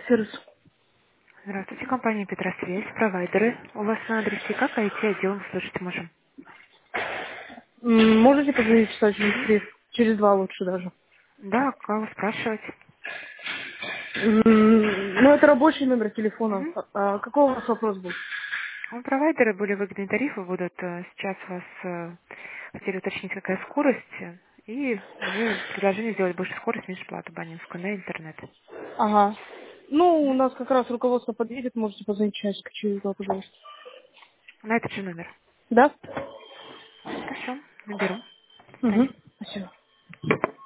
сервис. Здравствуйте, компания Петросвязь, провайдеры. У вас на адресе как IT-отдел мы слышать можем? Можете позвонить часа через Мгм. 3, через 2 лучше даже. Да, кого спрашивать? Ну, это рабочий номер телефона. Мгм. Какой у вас вопрос был? У провайдера более выгодные тарифы будут. Сейчас вас хотели уточнить, какая скорость, и уже предложение сделать больше скорость, меньше плату абонентскую на интернет. Ага. Ну, у Мгм. нас как раз руководство подъедет, можете позвонить часик через 2, пожалуйста. На этот же номер. Да? Хорошо, наберу. До Угу. свидания. Спасибо.